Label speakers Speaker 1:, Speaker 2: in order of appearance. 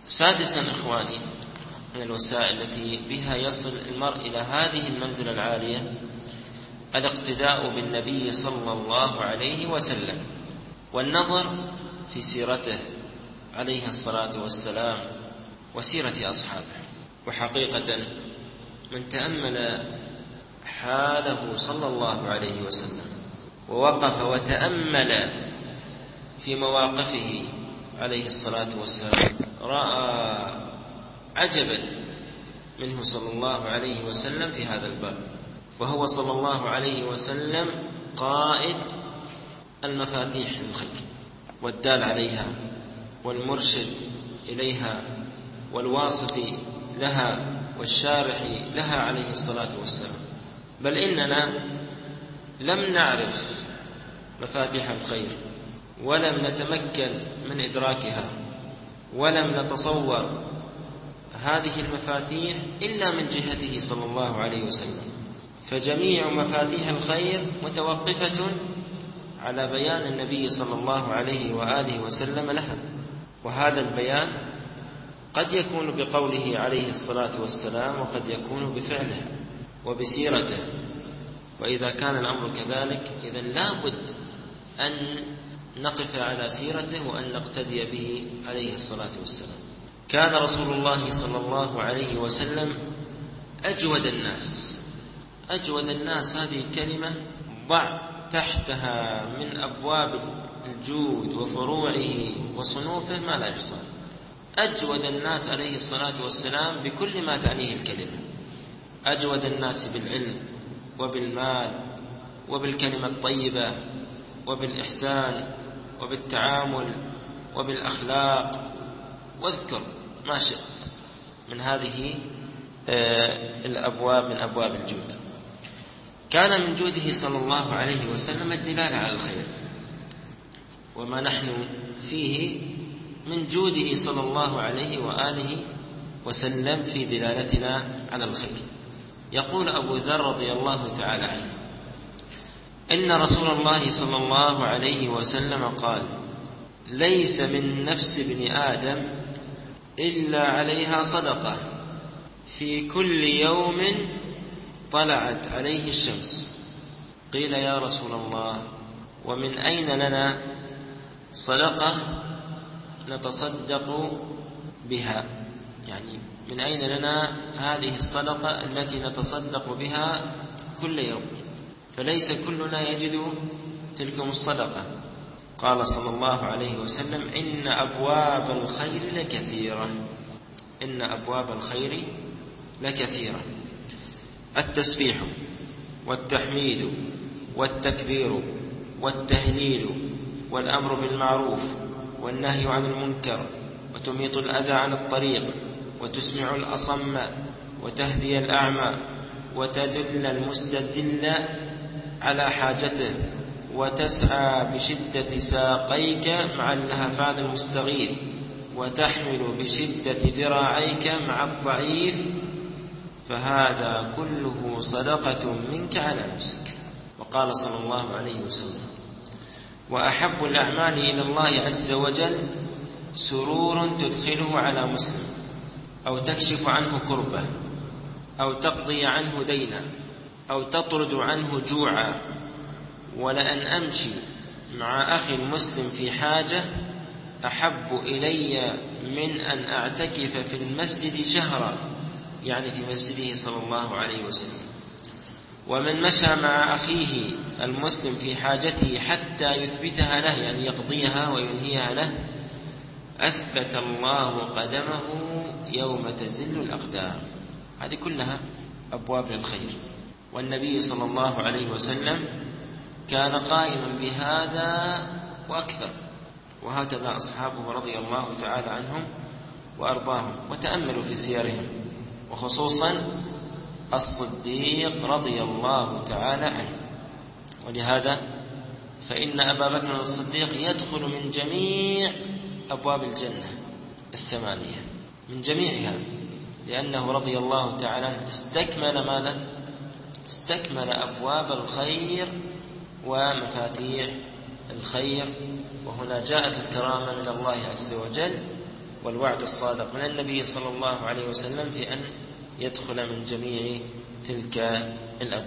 Speaker 1: سادسا إخواني، من الوسائل التي بها يصل المرء إلى هذه المنزلة العالية الاقتداء بالنبي صلى الله عليه وسلم، والنظر في سيرته عليه الصلاة والسلام وسيرة أصحابه. وحقيقة من تأمل حاله صلى الله عليه وسلم ووقف وتأمل في مواقفه عليه الصلاة والسلام رأى عجبا منه صلى الله عليه وسلم في هذا الباب. فهو صلى الله عليه وسلم قائد المفاتيح للخير والدال عليها والمرشد إليها والواصف لها والشارح لها عليه الصلاة والسلام. بل إننا لم نعرف مفاتيح الخير ولم نتمكن من إدراكها ولم نتصور هذه المفاتيح إلا من جهته صلى الله عليه وسلم. فجميع مفاتيح الخير متوقفة على بيان النبي صلى الله عليه وآله وسلم لها، وهذا البيان قد يكون بقوله عليه الصلاة والسلام وقد يكون بفعله وبسيرته. وإذا كان الأمر كذلك إذن لا بد أن نقف على سيرته وأن نقتدي به عليه الصلاة والسلام. كان رسول الله صلى الله عليه وسلم أجود الناس. أجود الناس هذه كلمة ضع تحتها من أبواب الجود وفروعه وصنوفه ما لا يحصى. أجود الناس عليه الصلاة والسلام بكل ما تعنيه الكلمة. أجود الناس بالعلم وبالمال وبالكلمة الطيبة وبالإحسان وبالتعامل وبالأخلاق، واذكر ما شئت من هذه الأبواب من أبواب الجود. كان من جوده صلى الله عليه وسلم الدلالة على الخير، وما نحن فيه من جوده صلى الله عليه وآله وسلم في دلالتنا على الخير. يقول أبو ذر رضي الله تعالى عنه: إن رسول الله صلى الله عليه وسلم قال: ليس من نفس ابن آدم إلا عليها صدقة في كل يوم طلعت عليه الشمس. قيل: يا رسول الله، ومن أين لنا صدقة نتصدق بها؟ يعني من أين لنا هذه الصدقة التي نتصدق بها كل يوم؟ فليس كلنا يجد تلكم الصدقة. قال صلى الله عليه وسلم: إن أبواب الخير لكثيرة. إن أبواب الخير لكثيرة. التسبيح والتحميد والتكبير والتهليل والأمر بالمعروف والنهي عن المنكر وتميط الأذى عن الطريق وتسمع الأصم وتهدي الأعمى وتدل المستدل على حاجته وتسعى بشدة ساقيك مع اللهفان المستغيث وتحمل بشدة ذراعيك مع الضعيف، فهذا كله صدقة منك على نفسك. وقال صلى الله عليه وسلم: وأحب الأعمال إلى الله عز وجل سرور تدخله على مسلم أو تكشف عنه كربة أو تقضي عنه دينا أو تطرد عنه جوعا، ولأن أمشي مع أخي المسلم في حاجة أحب إلي من أن أعتكف في المسجد شهرا، يعني في مسجده صلى الله عليه وسلم. ومن مشى مع أخيه المسلم في حاجته حتى يثبتها له، يعني يقضيها وينهيها له، أثبت الله قدمه يوم تزل الأقدام. هذه كلها أبواب للخير، والنبي صلى الله عليه وسلم كان قائما بهذا وأكثر، وهكذا أصحابه رضي الله تعالى عنهم وأرضاهم. وتأملوا في سيرهم، وخصوصا الصديق رضي الله تعالى عنه. ولهذا فإن أبا بكر الصديق يدخل من جميع أبواب الجنة الثمانية، من جميعها، لأنه رضي الله تعالى عنه استكمل ماذا؟ استكمل أبواب الخير ومفاتيح الخير. وهنا جاءت الكرامة من الله عز وجل والوعد الصادق من النبي صلى الله عليه وسلم في أن يدخل من جميع تلك الأبواب.